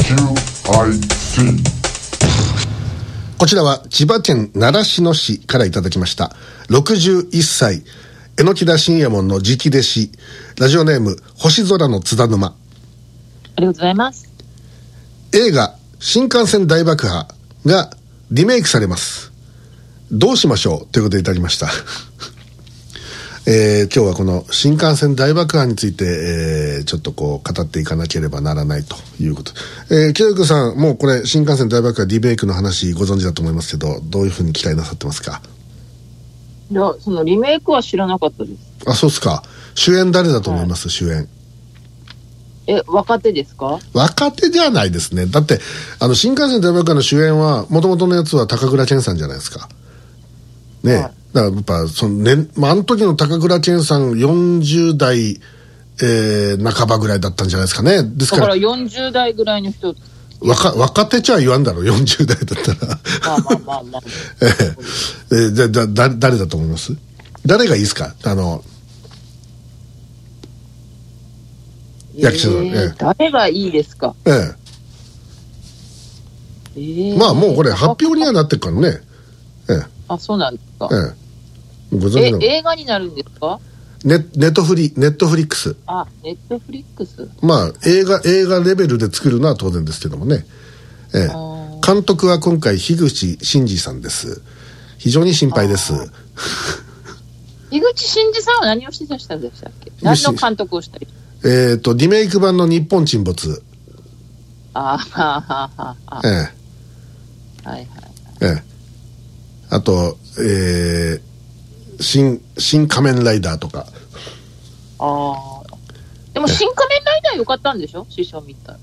こちらは千葉県習志野市からいただきました61歳榎田信也門の直弟子、ラジオネーム星空の津田沼。 ありがとうございます。 映画新幹線大爆破がリメイクされます。どうしましょうということでいただきました今日はこの新幹線大爆破について、ちょっとこう語っていかなければならないということ。キラユクさん、もうこれ新幹線大爆破リメイクの話ご存知だと思いますけど、どういうふうに期待なさってますか？ いや、そのリメイクは知らなかったです。 あ、そうですか。主演誰だと思います？主演。 若手ですか？ 若手じゃないですね。だって新幹線大爆破の主演は元々のやつは高倉健さんじゃないですかね。はい、だからやっぱあの時の高倉健さん40代、半ばぐらいだったんじゃないですかね。ですから、 40代ぐらいの人、 若手ちゃ言わんだろう、40代だったらまあ誰だと思います？誰がいいですか？役者さん、 誰がいいですか？ まあもうこれ発表にはなってるからね。 あ、そうなんですか。 ご存知の映画になるんですか？ ネットフリックス。 あ、ネットフリックス。 まあ映画レベルで作るのは当然ですけどもね。監督は今回樋口真嗣さんです。非常に心配です。 樋口真嗣さんは何をしてた人でしたっけ？何の監督をしたり？ リメイク版の日本沈没。はいはい。あと、新仮面ライダーとか。 でも新仮面ライダー良かったんでしょ？師匠見たら。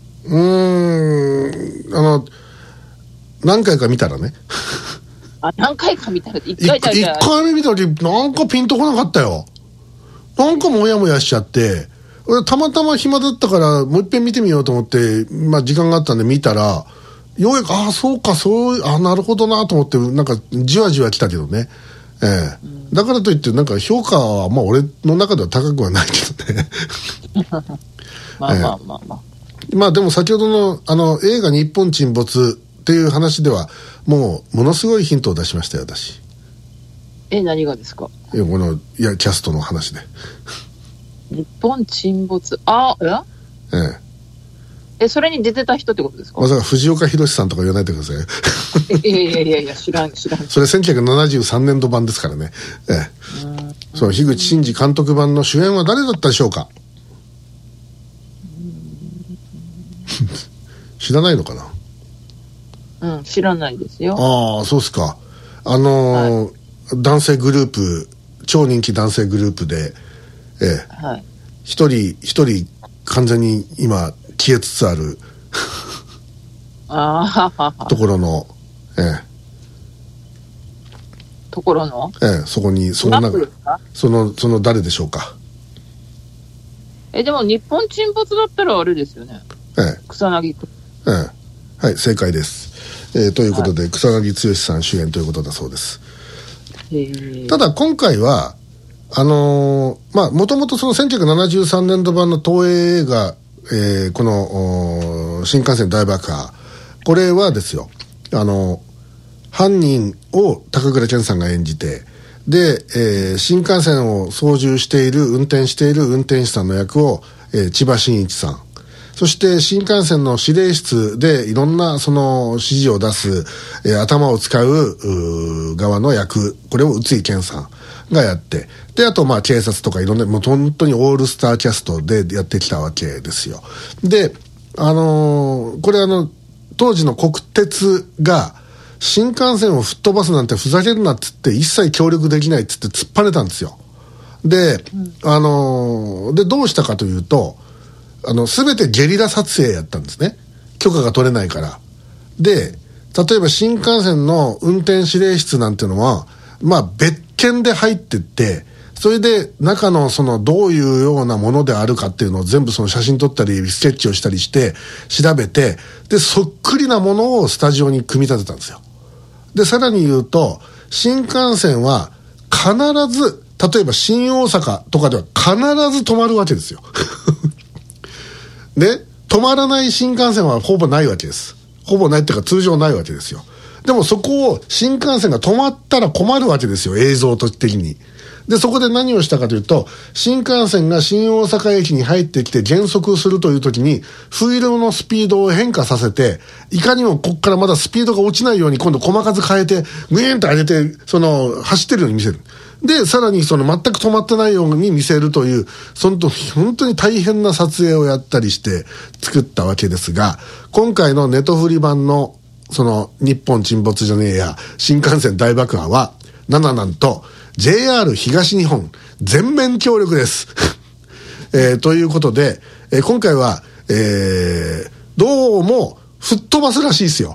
何回か見たらね。 何回か見たら1回目見た時なんかピンとこなかったよ。なんかモヤモヤしちゃって、俺たまたま暇だったからもう一遍見てみようと思って、まあ時間があったんで見たら、ようやくそうか、なるほどなと思って、なんかじわじわ来たけどね。だからといってなんか評価はまあ俺の中では高くはないけどねまあでも先ほどの映画日本沈没っていう話ではものすごいヒントを出しましたよ、私。 何がですか？ キャストの話で日本沈没。それに出てた人ってことですか？ まさか藤岡弘さんとか言わないでくださいいや知らん。それ 1973年度版ですからね。その樋口真嗣監督版の主演は誰だったでしょうか？知らないのかな？知らないですよ。 そうですか。男性グループ、超人気男性グループで、一人完全に今消えつつあるところの、そこにその誰でしょうか？ でも日本沈没だったらあれですよね。草薙君。 はい、正解です。ということで、草薙剛さん主演ということだそうです。ただ今回はもともとその1973年度版の東映映画、この新幹線大爆破、これはですよ、犯人を高倉健さんが演じて、で、新幹線を運転している運転手さんの役を、千葉真一さん、そして新幹線の指令室でいろんなその指示を出す、頭を使う側の役、これを宇津井健さんがやって、であとまあ警察とかいろんな、もう本当にオールスターキャストでやってきたわけですよ。でこれ当時の国鉄が新幹線を吹っ飛ばすなんてふざけるなっつって一切協力できないっつって突っぱねたんですよ。ででどうしたかというと、全てゲリラ撮影やったんですね。許可が取れないから。で、例えば新幹線の運転指令室なんていうのは、まあ別件で入ってって、それで中のそのどういうようなものであるかっていうのを全部その写真撮ったりスケッチをしたりして調べて、でそっくりなものをスタジオに組み立てたんですよ。でさらに言うと、新幹線は必ず、例えば新大阪とかでは必ず止まるわけですよね。 止まらない新幹線はほぼないわけです。ほぼないっていうか通常ないわけですよ。でもそこを新幹線が止まったら困るわけですよ、映像的に。で、そこで何をしたかというと、新幹線が新大阪駅に入ってきて減速するという時に、フィルムのスピードを変化させて、いかにもここからまだスピードが落ちないように今度細かく変えて、グイーンと上げて、走ってるように見せる。で、さらに全く止まってないように見せるという、本当に大変な撮影をやったりして作ったわけですが、今回のネトフリ版の日本沈没じゃねえや、新幹線大爆破は、なんと、JR 東日本全面協力です、ということで、今回は、どうも吹っ飛ばすらしいですよ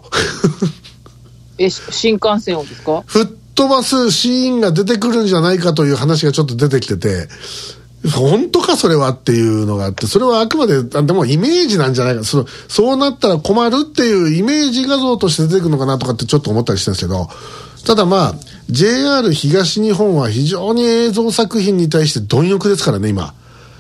新幹線をですか？ 吹っ飛ばすシーンが出てくるんじゃないかという話がちょっと出てきてて、本当かそれはっていうのがあって、それはあくまででもイメージなんじゃないか、そうなったら困るっていうイメージ画像として出てくるのかなとかってちょっと思ったりしてるんですけど、ただまあ JR 東日本は非常に映像作品に対して貪欲ですからね今。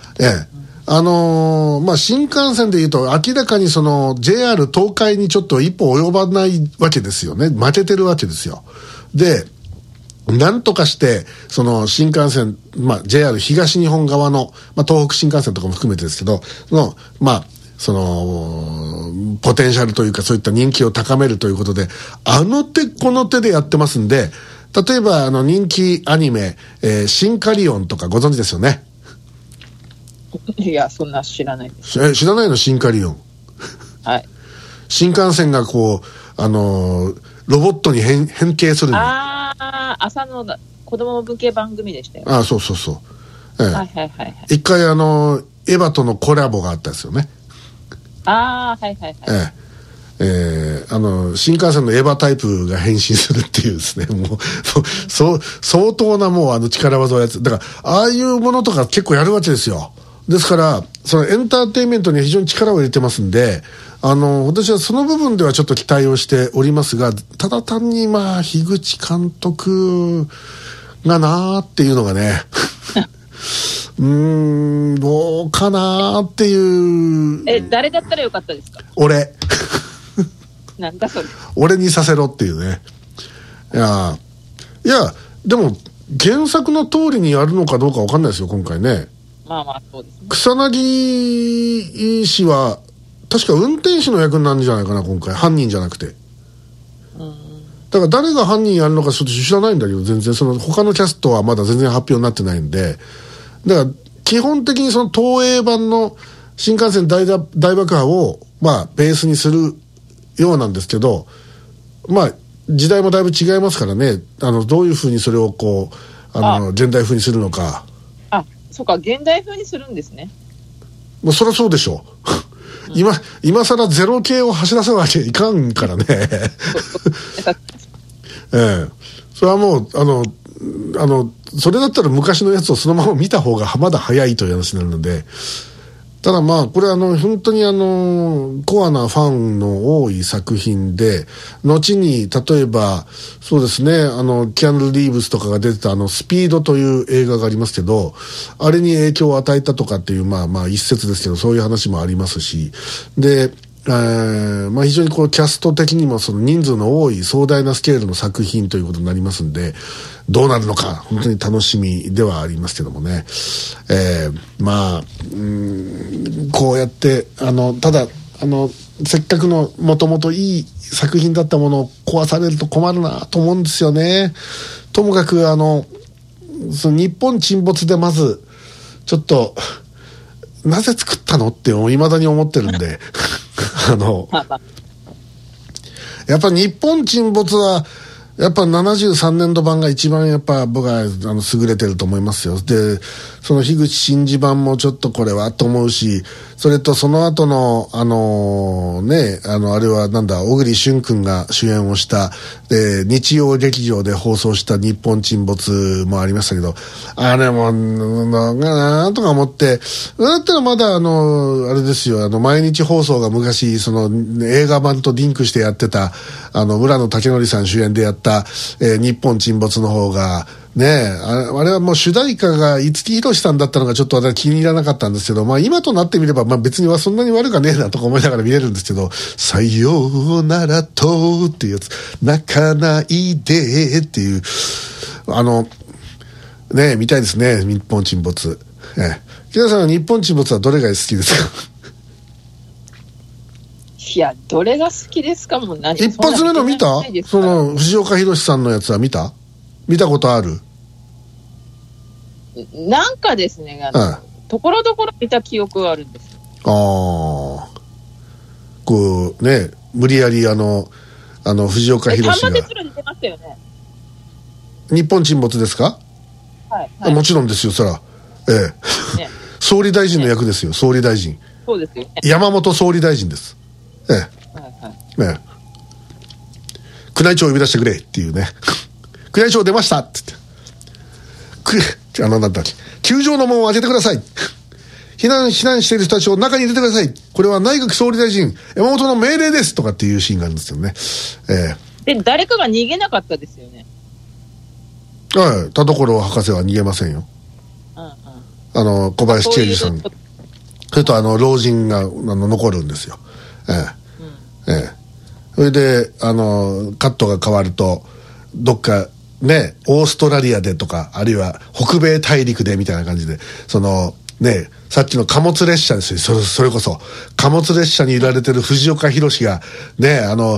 まあ新幹線でいうと明らかにJR 東海にちょっと一歩及ばないわけですよね。負けてるわけですよ。で、なんとかして新幹線、まあ JR 東日本側の、まあ東北新幹線とかも含めてですけど、まあポテンシャルというかそういった人気を高めるということで、あの手この手でやってますんで、例えば人気アニメ、シンカリオンとかご存知ですよね。 いや、そんな知らないです。 知らないの？シンカリオン。 はい。 新幹線がこう、ロボットに変形する。 朝の子供向け番組でしたよ。 そうそうそう。 はいはいはいはい。 一回エヴァとのコラボがあったんですよね。 はいはいはい。 新幹線のエヴァタイプが変身するっていうですね、もう相当なもう力技をやつだから、ああいうものとか結構やるわけですよ。ですからエンターテインメントには非常に力を入れてますんで、私はその部分ではちょっと期待をしておりますが、ただ単にまあ樋口監督がなーっていうのがねどうかなーっていう。 誰だったらよかったですか？ 俺なんだそれ。 俺にさせろっていうね。いやでも原作の通りにやるのかどうか分かんないですよ今回ね。 まあまあそうですね。 草薙氏は確か運転手の役なんじゃないかな今回、犯人じゃなくて。だから誰が犯人やるのかちょっと知らないんだけど、全然他のキャストはまだ全然発表になってないんで、だから基本的に東映版の新幹線大爆破をまあベースにするようなんですけど、まあ時代もだいぶ違いますからね、どういうふうにそれをこう現代風にするのか。 そうか、現代風にするんですね。 もうそりゃそうでしょう、今更ゼロ系を走らせるわけいかんからねそれはもうそれだったら昔のやつをそのまま見た方がまだ早いという話になるので、ただまあこれ本当にコアなファンの多い作品で、後に例えばそうですね、キアヌ・リーブスとかが出てたスピードという映画がありますけど、あれに影響を与えたとかっていうまあ一説ですけど、そういう話もありますし、でまあ非常にこうキャスト的にも人数の多い壮大なスケールの作品ということになりますんで、どうなるのか本当に楽しみではありますけどもね。まあこうやってただせっかくのもともといい作品だったものを壊されると困るなと思うんですよね。ともかく日本沈没でまずちょっとなぜ作ったのって未だに思ってるんでやっぱ日本沈没はやっぱ73年度版が一番やっぱ僕は優れてると思いますよ。で樋口真嗣版もちょっとこれはと思うし、それとその後のあれはなんだ、小栗旬君が主演をした日曜劇場で放送した日本沈没もありましたけど、あれもなんとか思って、だったらまだあれですよ、毎日放送が昔映画版とリンクしてやってた村野武則さん主演でやった 、日本沈没の方が、ねえ、あれはもう主題歌が五木ひろしさんだったのがちょっと私気に入らなかったんですけど、まあ今となってみれば、まあ別にはそんなに悪かねえなとか思いながら見れるんですけど、さようならとっていうやつ、泣かないでっていう、ねえ、見たいですね、日本沈没。木田さんは日本沈没はどれが好きですか？ いや、どれが好きですかもう何？ 一発目の見た？その藤岡弘さんのやつは見たことある？ なんかですね、ところどころ見た記憶があるんですよ。 こうね、無理やり藤岡弘が端末哲郎に出ましたよね。 日本沈没ですか？ はい、 もちろんですよ、そら。ね、総理大臣の役ですよ、総理大臣。 そうですよね。 山本総理大臣です。宮内庁を呼び出してくれっていうね。宮内庁出ましたって言って。なんだっけ。球場の門を開けてください。避難している人たちを中に入れてください。これは内閣総理大臣山本の命令ですとかっていうシーンがあるんですよね。 で、誰かが逃げなかったですよね。 はい。田所博士は逃げませんよ。小林千恵里さん。それと老人が残るんですよ。それでカットが変わるとどっかね、オーストラリアでとか、あるいは北米大陸でみたいな感じで、ね、さっきの貨物列車ですよ。それこそ貨物列車に揺られてる藤岡弘がね、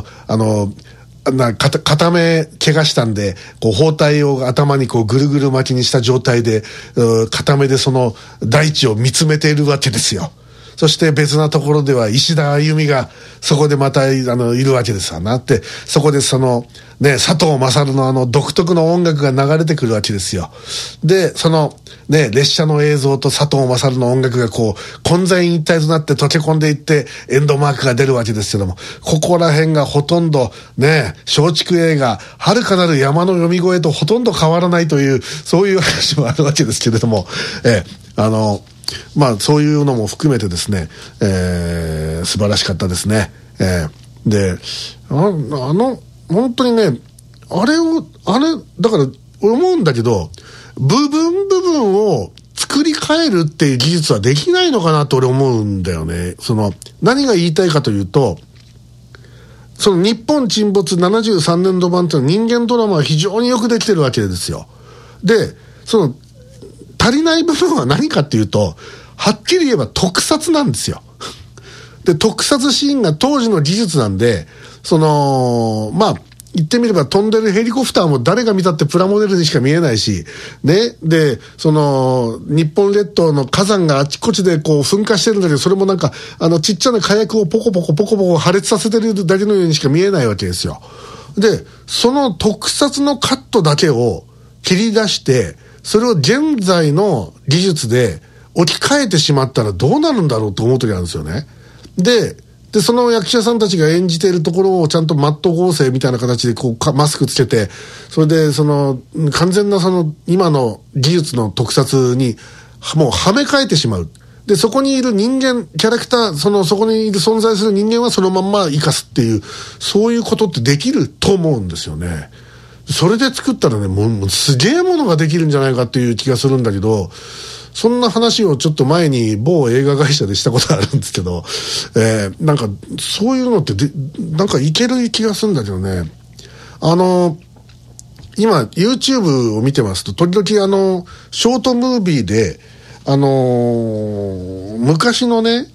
片目怪我したんで、こう包帯を頭にこうぐるぐる巻きにした状態で、片目でその大地を見つめているわけですよ。そして別なところでは石田あゆみがそこでまたいるわけですわなって、そこでね、佐藤勝の独特の音楽が流れてくるわけですよ。で、ね、列車の映像と佐藤勝の音楽がこう混在一体となって溶け込んでいってエンドマークが出るわけですけども、ここら辺がほとんどね、松竹映画遥かなる山の読み声とほとんど変わらないという、そういう話もあるわけですけれども、まあそういうのも含めてですね、素晴らしかったですね。で、本当にね、だから思うんだけど、部分を作り変えるっていう技術はできないのかなと俺思うんだよね。何が言いたいかというと、日本沈没73年度版っていうのは人間ドラマは非常によくできてるわけですよ。で、足りない部分は何かっていうと、はっきり言えば特撮なんですよ。で、特撮シーンが当時の技術なんで、まあ、言ってみれば飛んでるヘリコプターも誰が見たってプラモデルにしか見えないし、ね。で、日本列島の火山があちこちでこう噴火してるんだけど、それもなんか、ちっちゃな火薬をポコポコ破裂させてるだけのようにしか見えないわけですよ。で、その特撮のカットだけを切り出して、それを現在の技術で置き換えてしまったらどうなるんだろうと思う時なんですよね。で、その役者さんたちが演じているところをちゃんとマット合成みたいな形でこうマスクつけて、それで完全な今の技術の特撮にもうはめ替えてしまう。で、そこにいる人間、キャラクター、そこにいる存在する人間はそのまんま生かすっていう、そういうことってできると思うんですよね。それで作ったらね、もうすげえものができるんじゃないかっていう気がするんだけど、そんな話をちょっと前に某映画会社でしたことあるんですけど、なんかそういうのってなんかいける気がするんだけどね。今 YouTube を見てますと時々ショートムービーで昔のね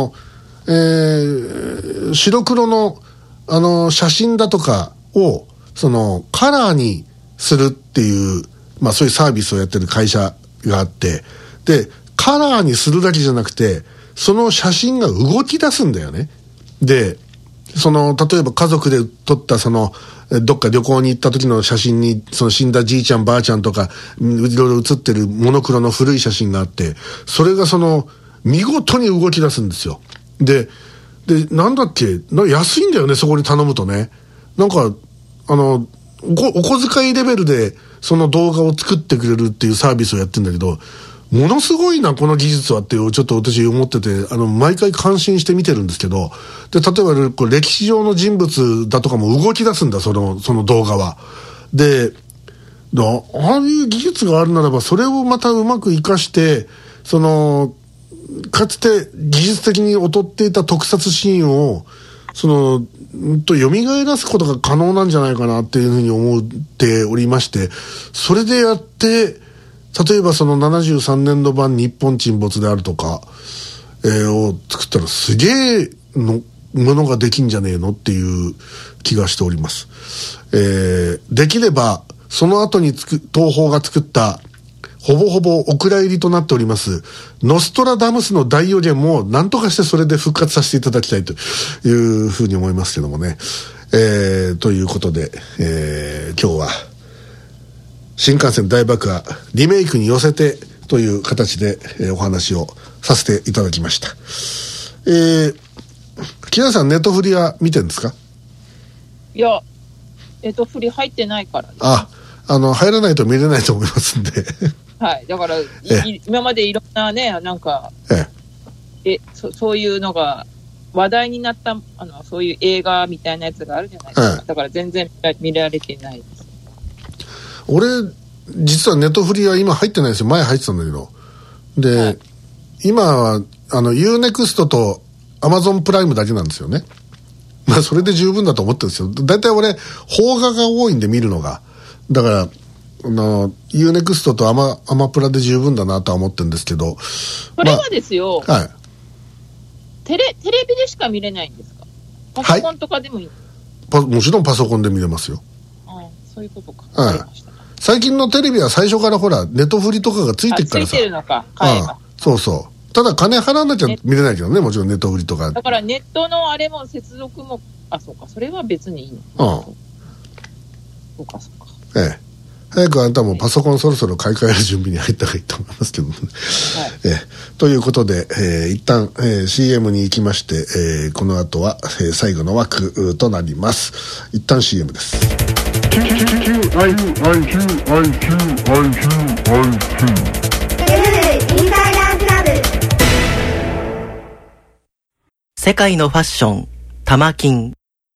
白黒の写真だとかをカラーにするっていう、まあそういうサービスをやってる会社があって、で、カラーにするだけじゃなくて、その写真が動き出すんだよね。で、例えば家族で撮ったどっか旅行に行った時の写真に、死んだじいちゃんばあちゃんとか、いろいろ写ってるモノクロの古い写真があって、それが見事に動き出すんですよ。で、なんだっけ、安いんだよね、そこに頼むとね。なんか、お小遣いレベルでその動画を作ってくれるっていうサービスをやってんだけど、 ものすごいなこの技術はってちょっと私思ってて、毎回感心して見てるんですけど、で例えばこれ歴史上の人物だとかも動き出すんだ、その動画は。でああいう技術があるならば、それをまたうまく活かして、かつて技術的に劣っていた特撮シーンを蘇らすことが可能なんじゃないかなっていうふうに思っておりまして、それでやって例えばその73年度版日本沈没であるとか、を作ったらすげえのものができんじゃねえのっていう気がしております。できればその後に東宝が作ったほぼほぼお蔵入りとなっておりますノストラダムスの大予言も何とかしてそれで復活させていただきたいというふうに思いますけどもね。ということで、今日は新幹線大爆破リメイクに寄せてという形で、お話をさせていただきました。木田さんネットフリは見てるんですか？ いや、ネットフリ入ってないから、ね、 入らないと見れないと思いますんではい、だから今までいろんなね、なんかそういうのが話題になったそういう映画みたいなやつがあるじゃないですか、だから全然見られてないです。俺実はネットフリは今入ってないですよ。前入ってたんだけど、で、はい、今はUNEXT と Amazon プライムだけなんですよね。まあそれで十分だと思ってるんですよ。だいたい俺邦画が多いんで見るのが、だからUNEXT とアマプラで十分だなとは思ってるんですけど、 それはですよ、 はい、 テレビでしか見れないんですか？パソコンとかでもいい？ はい、もちろんパソコンで見れますよ。 そういうことか。 はい、最近のテレビは最初からほらネットフリとかがついてるからさ。 ついてるのか。 そうそう。ただ金払わなきゃ見れないけどね、もちろんネットフリとか。 だからネットのあれも接続も、そうか、それは別にいいの。そうか。 早くあんたもパソコンそろそろ買い替える準備に入った方がいいと思いますけどね。はい、ということで、一旦、CM に行きまして、この後は、最後の枠となります。一旦 CM です。 世界のファッション、玉金。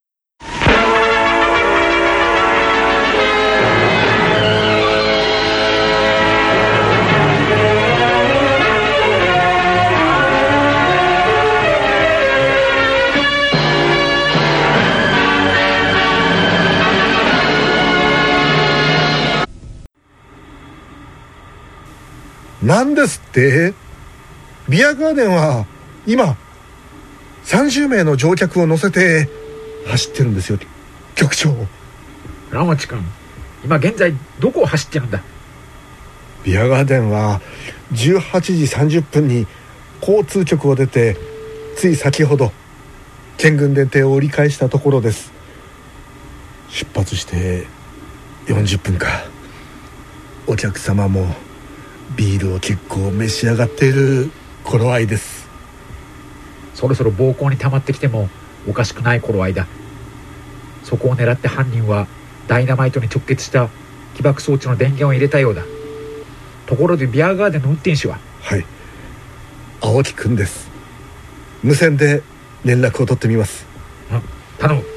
なんですって？ビアガーデンは今30名の乗客を乗せて走ってるんですよ、局長。 倉持君、今現在どこを走ってるんだ？ ビアガーデンは18時30分に交通局を出て、つい先ほど県軍電停を折り返したところです。出発して40分か。お客様もビールを結構召し上がっている頃合いです。 そろそろ暴行に溜まってきてもおかしくない頃合いだ。そこを狙って犯人はダイナマイトに直結した起爆装置の電源を入れたようだ。ところでビアガーデンの運転手は？ はい、青木くんです。無線で連絡を取ってみます。 頼む。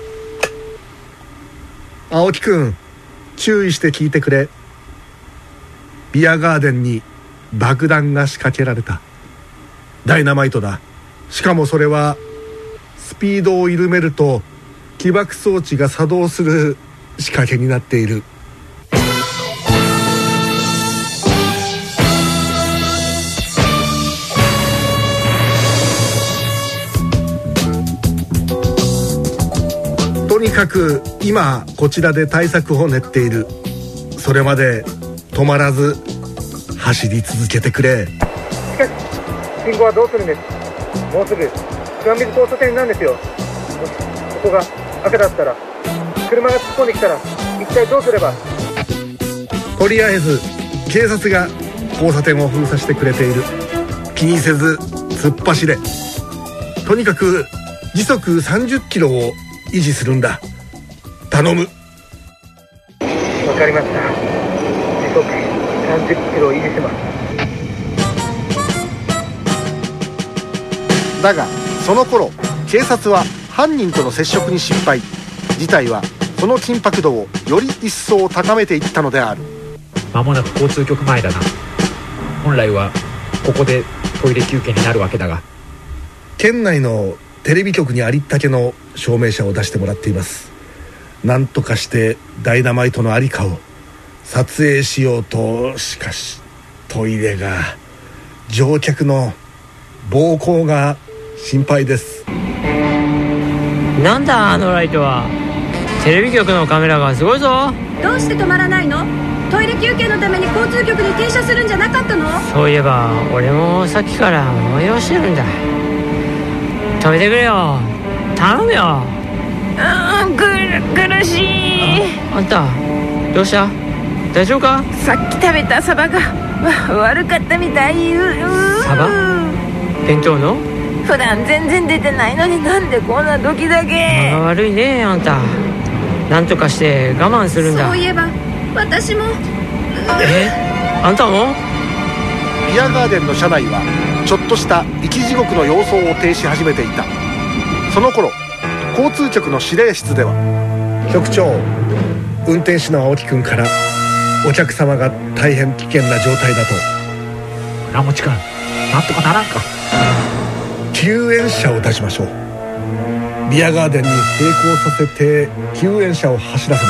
青木くん、注意して聞いてくれ。ビアガーデンに爆弾が仕掛けられた。ダイナマイトだ。しかもそれはスピードを緩めると起爆装置が作動する仕掛けになっている。とにかく今こちらで対策を練っている。それまで止まらず走り続けてくれ。 しかし信号はどうするんです？もうすぐ岩水交差点なんですよ。もしここが赤だったら、車が突っ込んできたら一体どうすれば。 とりあえず警察が交差点を封鎖してくれている。気にせず突っ走れ。とにかく時速30キロを維持するんだ。頼む。 わかりました。時速30キロを維持します。 だがその頃警察は犯人との接触に失敗。事態はその緊迫度をより一層高めていったのである。 間もなく交通局前だな。本来はここでトイレ休憩になるわけだが、 県内のテレビ局にありったけの証明者を出してもらっています。なんとかしてダイナマイトのありかを撮影しようと、しかしトイレが、乗客の暴行が心配です。 なんだあのライトは。テレビ局のカメラがすごいぞ。 どうして止まらないの？トイレ休憩のために交通局に停車するんじゃなかったの？ そういえば俺もさっきから催してるんだ。止めてくれよ、頼むよ。 苦しい。 あんたどうした？大丈夫か？ さっき食べたサバが悪かったみたい。 サバ？弁当の？ 普段全然出てないのになんでこんな時だけ。 間が悪いねあんた。なんとかして我慢するんだ。 そういえば私も。 あんたも？ ビアガーデンの車内はちょっとした生き地獄の様相を呈し始めていた。その頃交通局の指令室では、局長、運転手の青木くんからお客様が大変危険な状態だと。 倉持くん、なんとかならんか。 救援車を出しましょう。ビアガーデンに並行させて救援車を走らせます。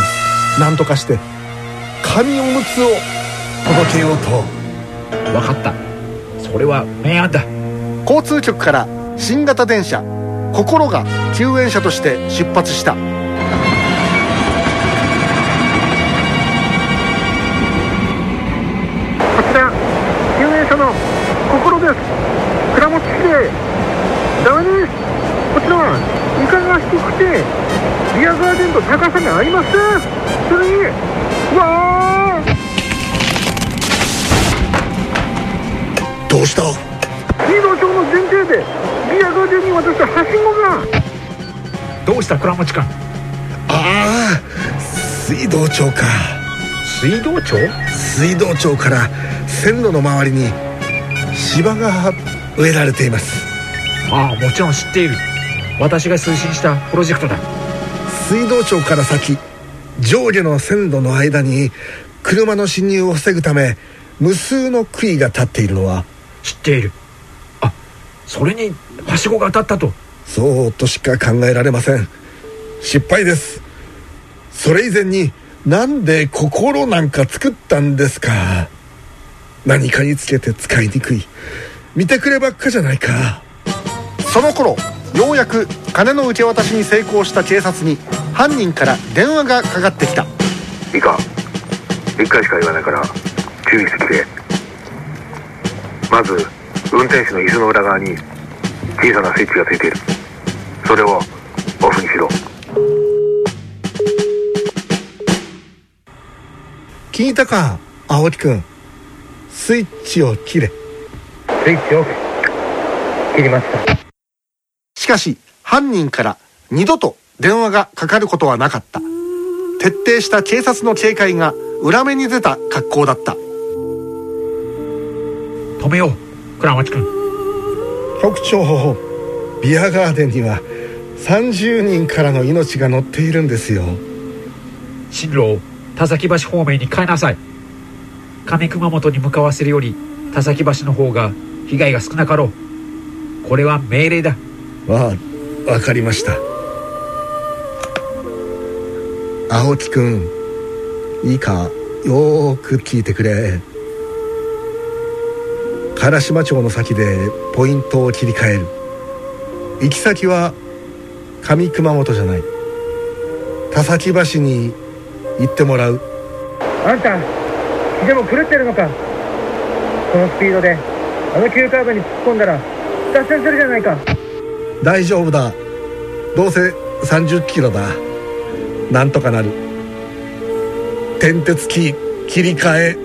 なんとかして紙おむつを届けようと。 分かった、それは明暗だ。 交通局から新型電車心が救援車として出発した。こちら救援車の心です。倉持市でダメです。こちらは床が低くてビアガーデンと高さがあります。それにわー、どうした？水道橋の前提でビアガーデンに渡したはしごが。 どうした倉持くん？ ああ、水道橋か。 水道橋？ 水道橋から線路の周りに芝が植えられています。 ああ、もちろん知っている。私が推進したプロジェクトだ。 水道橋から先、上下の線路の間に車の進入を防ぐため無数の杭が立っているのは知っている。あ、それにはしごが当たったと。 そうとしか考えられません。失敗です。それ以前になんで心なんか作ったんですか。何かにつけて使いにくい。見てくればっかじゃないか。その頃ようやく金の受け渡しに成功した警察に犯人から電話がかかってきた。 いいか、1回しか言わないから注意してくれ。まず運転手の椅子の裏側に小さなスイッチがついている。それをオフにしろ。 聞いたか青木くん、スイッチを切れ。 スイッチオフ。切りました。 しかし犯人から二度と電話がかかることはなかった。徹底した警察の警戒が裏目に出た格好だった。 止めよう倉持くん。 局長、ビアガーデンには30人からの命が乗っているんですよ。 進路を田崎橋方面に変えなさい。上熊本に向かわせるより田崎橋の方が被害が少なかろう。これは命令だ。 わかりました。青木くん、いいか、よーく聞いてくれ。唐島町の先でポイントを切り替える。行き先は上熊本じゃない、田崎橋に行ってもらう。 あんたでも狂ってるのか。このスピードであの急カーブに突っ込んだら脱線するじゃないか。 大丈夫だ、どうせ30キロだ。なんとかなる。転鉄キー切り替え。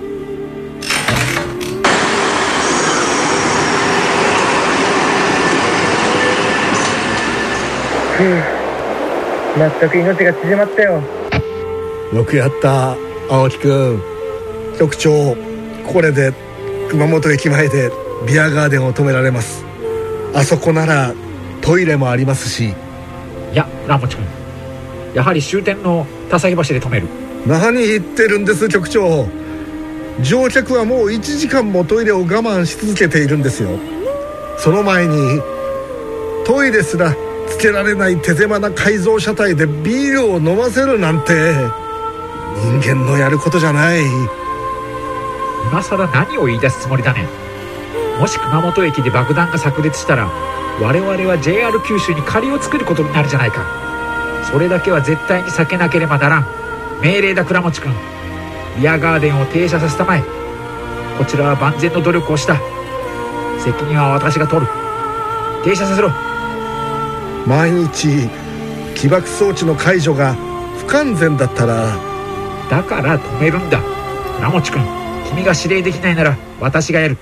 全く命が縮まったよ。 よくやった青木くん。局長、これで熊本駅前でビアガーデンを止められます。 あそこならトイレもありますし。 いや、倉持君、やはり終点の田崎橋で止める。 何言ってるんです局長。乗客はもう1時間もトイレを我慢し続けているんですよ。その前にトイレすらつけられない手狭な改造車体でビールを飲ませるなんて人間のやることじゃない。 今さら何を言い出すつもりだね。もし熊本駅で爆弾が炸裂したら我々は JR 九州に借りを作ることになるじゃないか。それだけは絶対に避けなければならん。命令だ倉持君。ビアガーデンを停車させたまえ。こちらは万全の努力をした。責任は私が取る。停車させろ。 毎日起爆装置の解除が不完全だったら。 だから止めるんだ。倉持君、君が指令できないなら私がやる。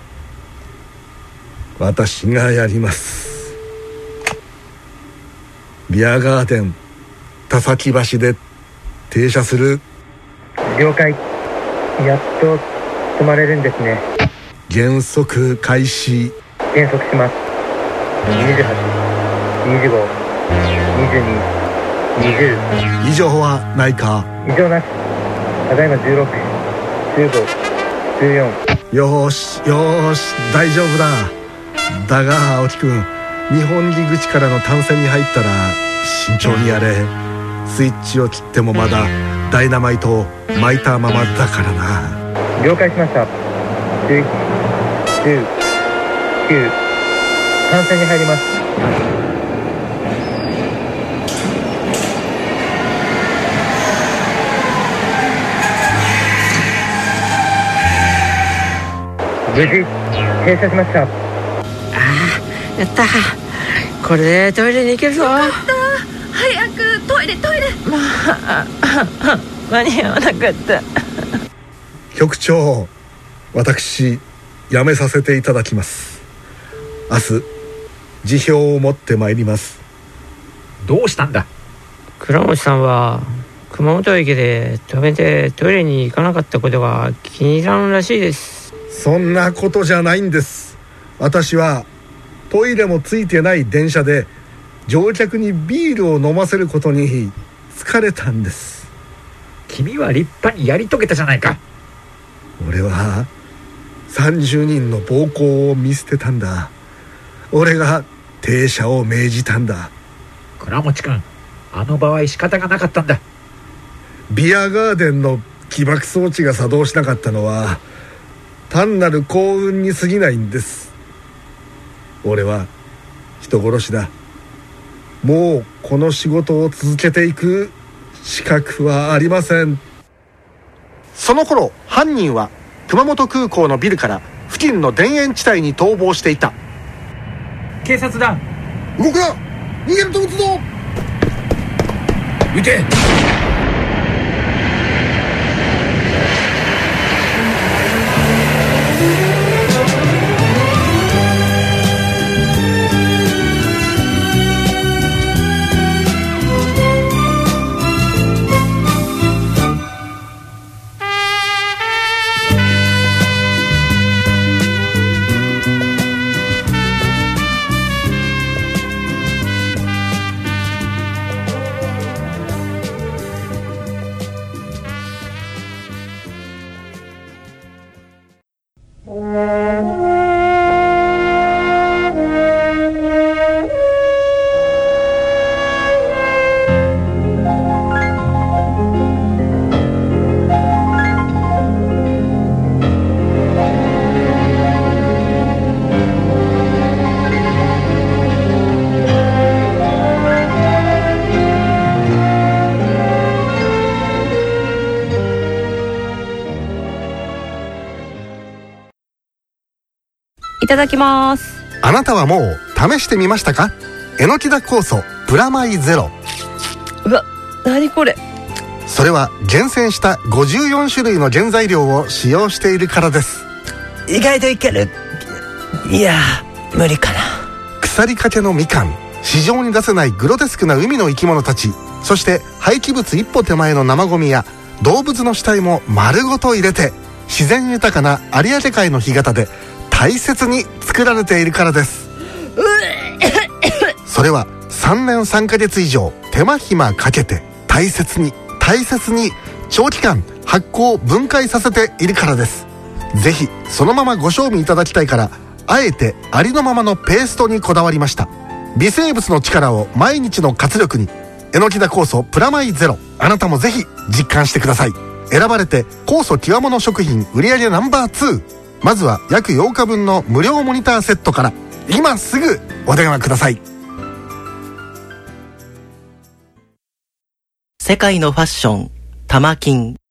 私がやります。ビアガーデン田崎橋で停車する。 了解。やっと止まれるんですね。 減速開始。 減速します。28、25、22、20。 異常はないか。 異常なし。ただいま16、15、14。 よーし大丈夫だ。だが青木くん、日本入り口からの単線に入ったら慎重にやれ。スイッチを切ってもまだダイナマイトを巻いたままだからな。 了解しました。11、10、9。単線に入ります。無事停車しました。 やった。これでトイレに行けるぞ。 よかった。早くトイレ。 間に合わなかった。 局長、私辞めさせていただきます。明日辞表を持ってまいります。 どうしたんだ。 倉持さんは熊本駅で止めてトイレに行かなかったことが気に入らんらしいです。 そんなことじゃないんです。私はトイレもついてない電車で乗客にビールを飲ませることに疲れたんです。 君は立派にやり遂げたじゃないか。 俺は30人の暴行を見捨てたんだ。俺が停車を命じたんだ。 倉持君、あの場合仕方がなかったんだ。 ビアガーデンの起爆装置が作動しなかったのは単なる幸運に過ぎないんです。俺は人殺しだ。もうこの仕事を続けていく資格はありません。その頃犯人は熊本空港のビルから付近の田園地帯に逃亡していた。 警察だ。 動くな。逃げると撃つぞ。 撃て。 いただきます。 あなたはもう試してみましたか？えのきだ酵素プラマイゼロ。 うわ、何これ。 それは厳選した54種類の原材料を使用しているからです。 意外といける。いや無理かな。 腐りかけのみかん、市場に出せないグロテスクな海の生き物たち、そして廃棄物一歩手前の生ゴミや動物の死体も丸ごと入れて、自然豊かな有明海の干潟で大切に作られているからです。 うえそれは3年3ヶ月以上手間暇かけて大切に長期間発酵分解させているからです。ぜひそのままご賞味いただきたいから、あえてありのままのペーストにこだわりました。微生物の力を毎日の活力に。えのきだ酵素プラマイゼロ、あなたもぜひ実感してください。選ばれて酵素極物食品売上No.2。まずは約8日分の無料モニターセットから今すぐお電話ください。 世界のファッション玉金。